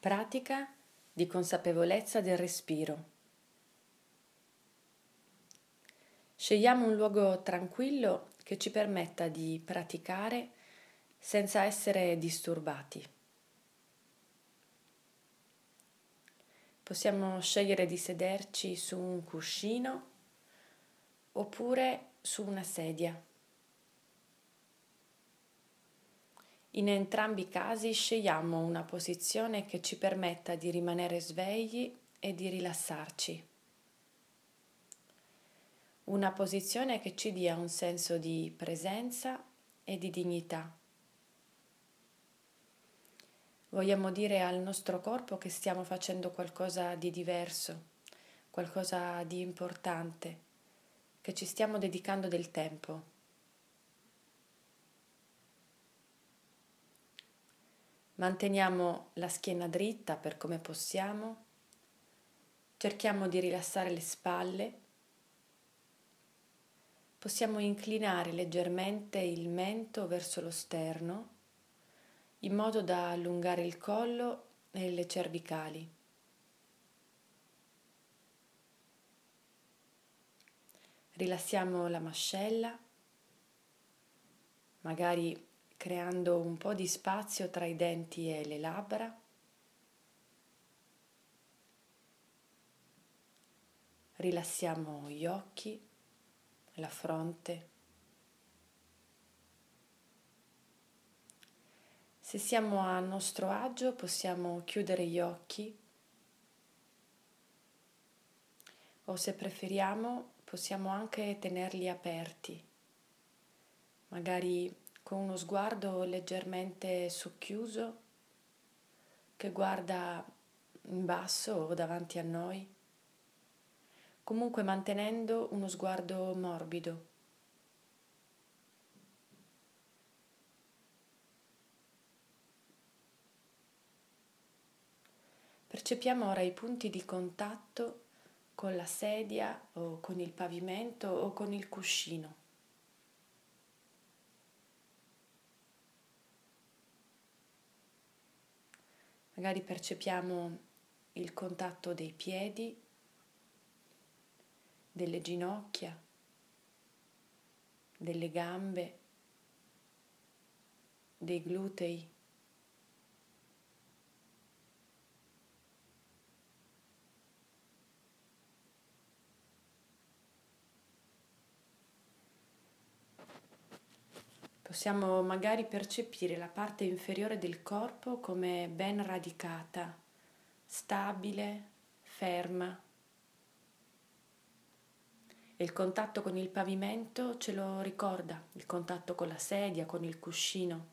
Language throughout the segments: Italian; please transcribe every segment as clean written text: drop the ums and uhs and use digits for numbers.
Pratica di consapevolezza del respiro. Scegliamo un luogo tranquillo che ci permetta di praticare senza essere disturbati. Possiamo scegliere di sederci su un cuscino oppure su una sedia. In entrambi i casi scegliamo una posizione che ci permetta di rimanere svegli e di rilassarci. Una posizione che ci dia un senso di presenza e di dignità. Vogliamo dire al nostro corpo che stiamo facendo qualcosa di diverso, qualcosa di importante, che ci stiamo dedicando del tempo. Manteniamo la schiena dritta per come possiamo, cerchiamo di rilassare le spalle, possiamo inclinare leggermente il mento verso lo sterno in modo da allungare il collo e le cervicali. Rilassiamo la mascella, magari creando un po' di spazio tra i denti e le labbra. Rilassiamo gli occhi, la fronte. Se siamo a nostro agio possiamo chiudere gli occhi o se preferiamo possiamo anche tenerli aperti, magari con uno sguardo leggermente socchiuso che guarda in basso o davanti a noi, comunque mantenendo uno sguardo morbido. Percepiamo ora i punti di contatto con la sedia o con il pavimento o con il cuscino. Magari percepiamo il contatto dei piedi, delle ginocchia, delle gambe, dei glutei. Possiamo magari percepire la parte inferiore del corpo come ben radicata, stabile, ferma. E il contatto con il pavimento ce lo ricorda, il contatto con la sedia, con il cuscino.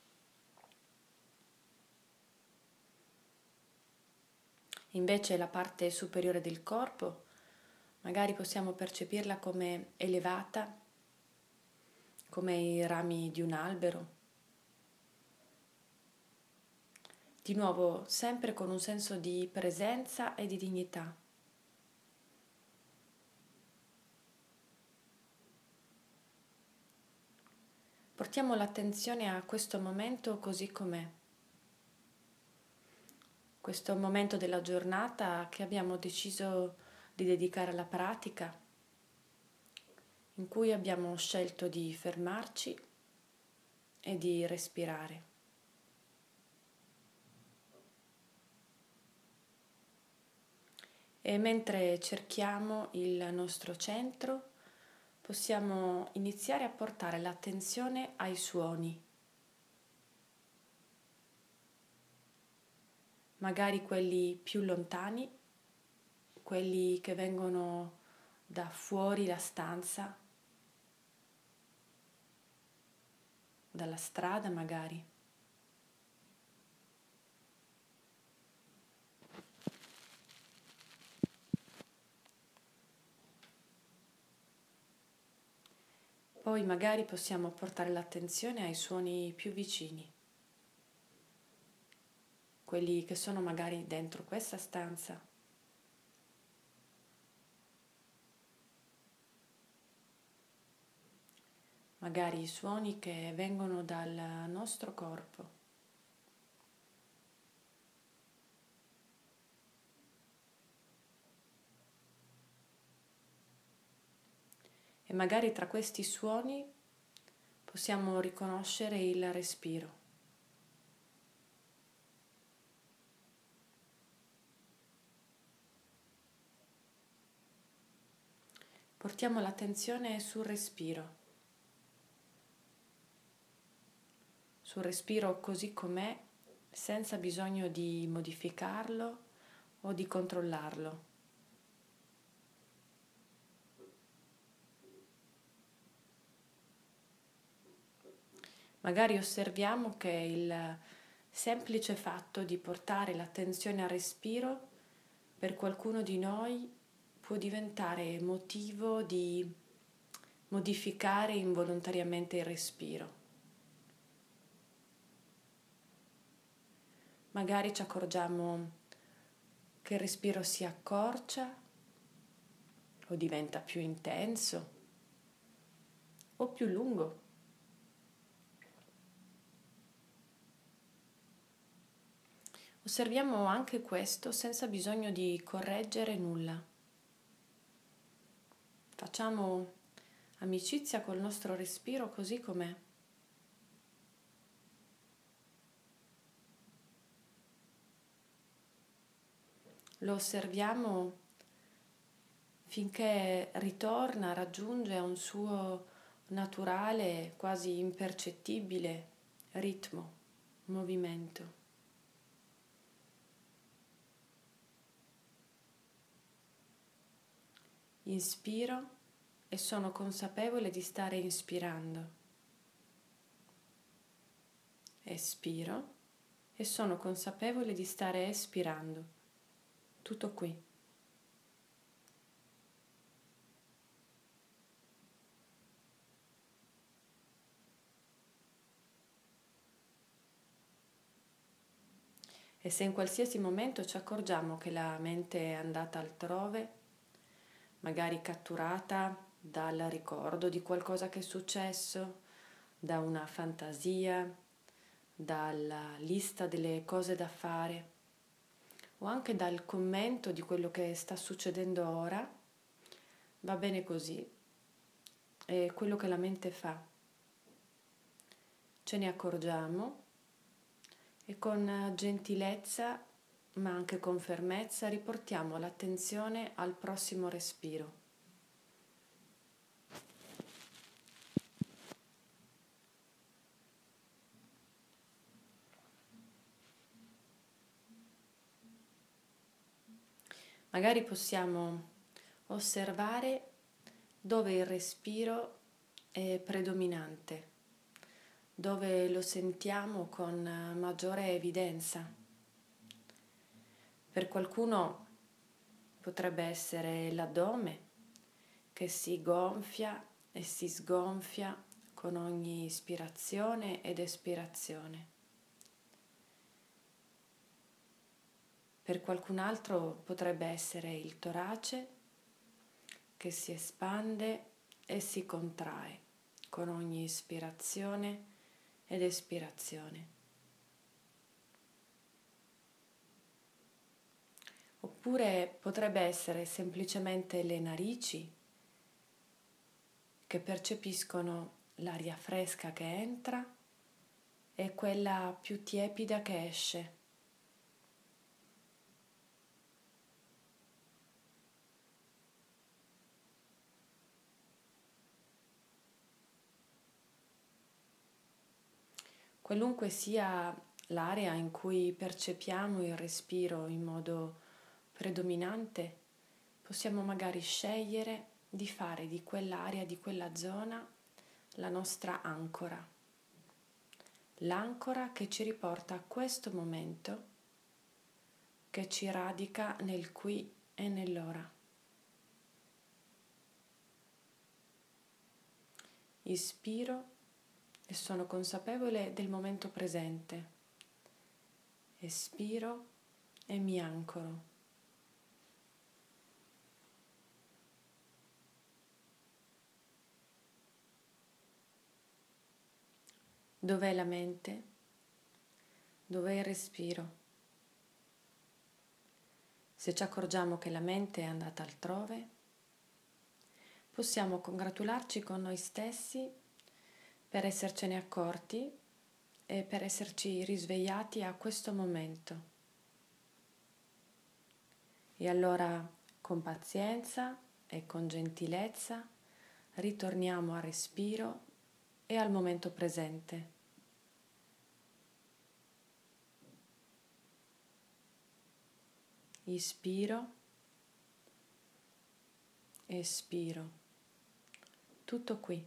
Invece la parte superiore del corpo, magari possiamo percepirla come elevata, come i rami di un albero. Di nuovo, sempre con un senso di presenza e di dignità. Portiamo l'attenzione a questo momento così com'è. Questo momento della giornata che abbiamo deciso di dedicare alla pratica, in cui abbiamo scelto di fermarci e di respirare. E mentre cerchiamo il nostro centro, possiamo iniziare a portare l'attenzione ai suoni, magari quelli più lontani, quelli che vengono da fuori la stanza, dalla strada magari. Poi magari possiamo portare l'attenzione ai suoni più vicini, quelli che sono magari dentro questa stanza. Magari i suoni che vengono dal nostro corpo. e magari tra questi suoni possiamo riconoscere il respiro. Portiamo l'attenzione sul respiro così com'è, senza bisogno di modificarlo o di controllarlo. Magari osserviamo che il semplice fatto di portare l'attenzione al respiro per qualcuno di noi può diventare motivo di modificare involontariamente il respiro. Magari ci accorgiamo che il respiro si accorcia o diventa più intenso o più lungo. Osserviamo anche questo senza bisogno di correggere nulla. Facciamo amicizia col nostro respiro così com'è. Lo osserviamo finché ritorna, raggiunge un suo naturale, quasi impercettibile ritmo, movimento. Inspiro e sono consapevole di stare inspirando. Espiro e sono consapevole di stare espirando. Tutto qui. E se in qualsiasi momento ci accorgiamo che la mente è andata altrove, magari catturata dal ricordo di qualcosa che è successo, da una fantasia, dalla lista delle cose da fare o anche dal commento di quello che sta succedendo ora, va bene così, è quello che la mente fa. Ce ne accorgiamo e con gentilezza, ma anche con fermezza, riportiamo l'attenzione al prossimo respiro. Magari possiamo osservare dove il respiro è predominante, dove lo sentiamo con maggiore evidenza. Per qualcuno potrebbe essere l'addome che si gonfia e si sgonfia con ogni ispirazione ed espirazione. Per qualcun altro potrebbe essere il torace che si espande e si contrae con ogni ispirazione ed espirazione. Oppure potrebbe essere semplicemente le narici che percepiscono l'aria fresca che entra e quella più tiepida che esce. Qualunque sia l'area in cui percepiamo il respiro in modo predominante, possiamo magari scegliere di fare di quell'area, di quella zona, la nostra ancora. L'ancora che ci riporta a questo momento, che ci radica nel qui e nell'ora. Ispiro e sono consapevole del momento presente. Espiro e mi ancoro. Dov'è la mente? Dov'è il respiro? Se ci accorgiamo che la mente è andata altrove, possiamo congratularci con noi stessi per essercene accorti e per esserci risvegliati a questo momento. E allora, con pazienza e con gentilezza, ritorniamo al respiro e al momento presente. Ispiro, espiro, tutto qui.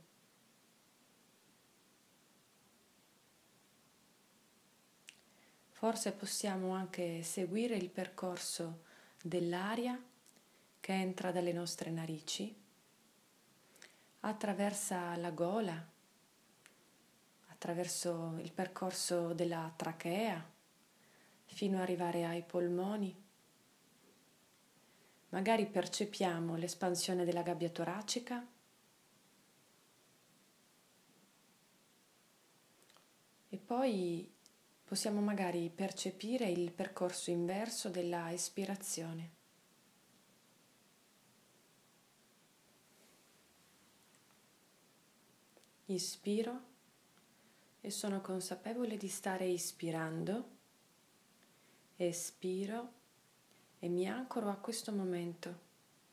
Forse possiamo anche seguire il percorso dell'aria che entra dalle nostre narici, attraversa la gola, attraverso il percorso della trachea, fino ad arrivare ai polmoni. Magari percepiamo l'espansione della gabbia toracica e poi possiamo magari percepire il percorso inverso della espirazione. Ispiro e sono consapevole di stare ispirando, espiro e mi ancoro a questo momento.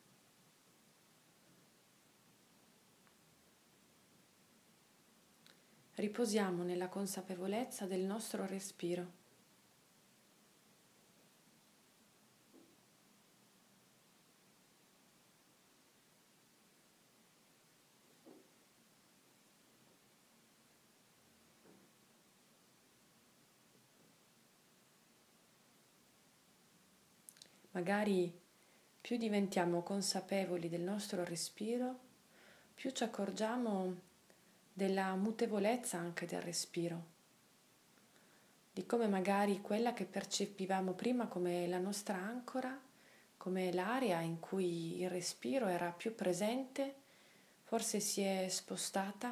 Riposiamo nella consapevolezza del nostro respiro. Magari più diventiamo consapevoli del nostro respiro, più ci accorgiamo della mutevolezza anche del respiro, di come magari quella che percepivamo prima come la nostra ancora, come l'area in cui il respiro era più presente, forse si è spostata,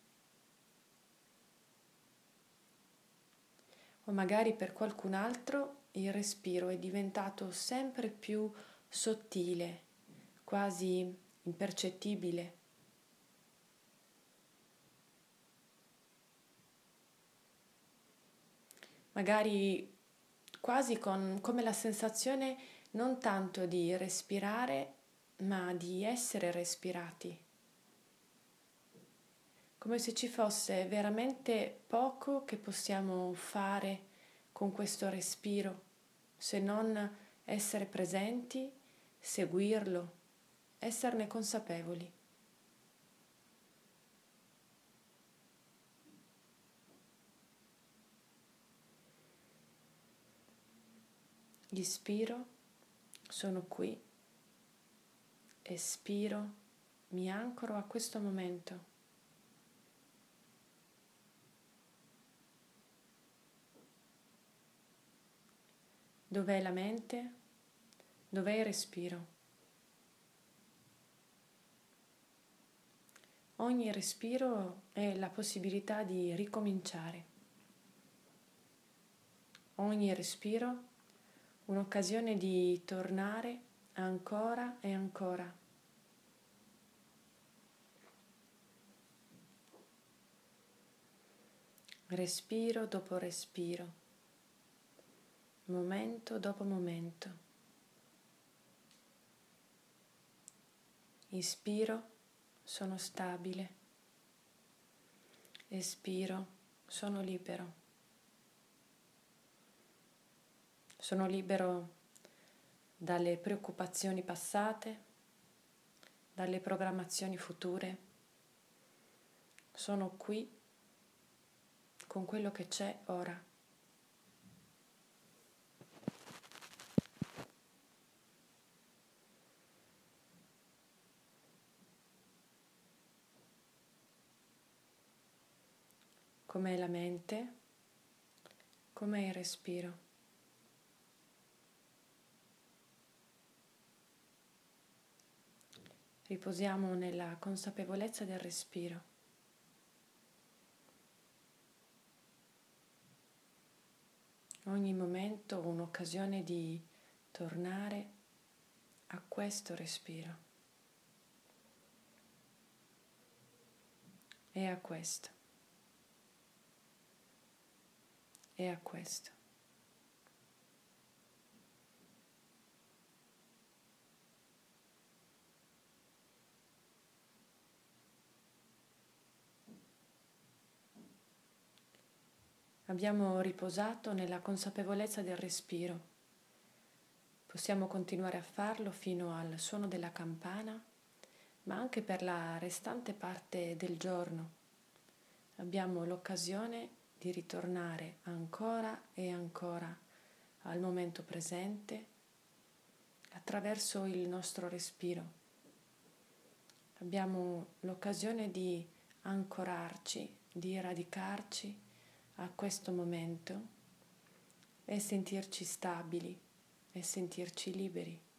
o magari per qualcun altro il respiro è diventato sempre più sottile, quasi impercettibile. Magari quasi come la sensazione non tanto di respirare, ma di essere respirati. Come se ci fosse veramente poco che possiamo fare con questo respiro, se non essere presenti, seguirlo, esserne consapevoli. Ispiro, sono qui, espiro, mi ancoro a questo momento. Dov'è la mente? Dov'è il respiro? Ogni respiro è la possibilità di ricominciare. Ogni respiro un'occasione di tornare ancora e ancora. Respiro dopo respiro, momento dopo momento. Ispiro, sono stabile. Espiro, sono libero. Sono libero dalle preoccupazioni passate, dalle programmazioni future. Sono qui con quello che c'è ora. Com'è la mente? Com'è il respiro? Riposiamo nella consapevolezza del respiro. Ogni momento un'occasione di tornare a questo respiro. e a questo, e a questo. Abbiamo riposato nella consapevolezza del respiro. Possiamo continuare a farlo fino al suono della campana, ma anche per la restante parte del giorno. Abbiamo l'occasione di ritornare ancora e ancora al momento presente attraverso il nostro respiro. Abbiamo l'occasione di ancorarci, di radicarci a questo momento e sentirci stabili e sentirci liberi.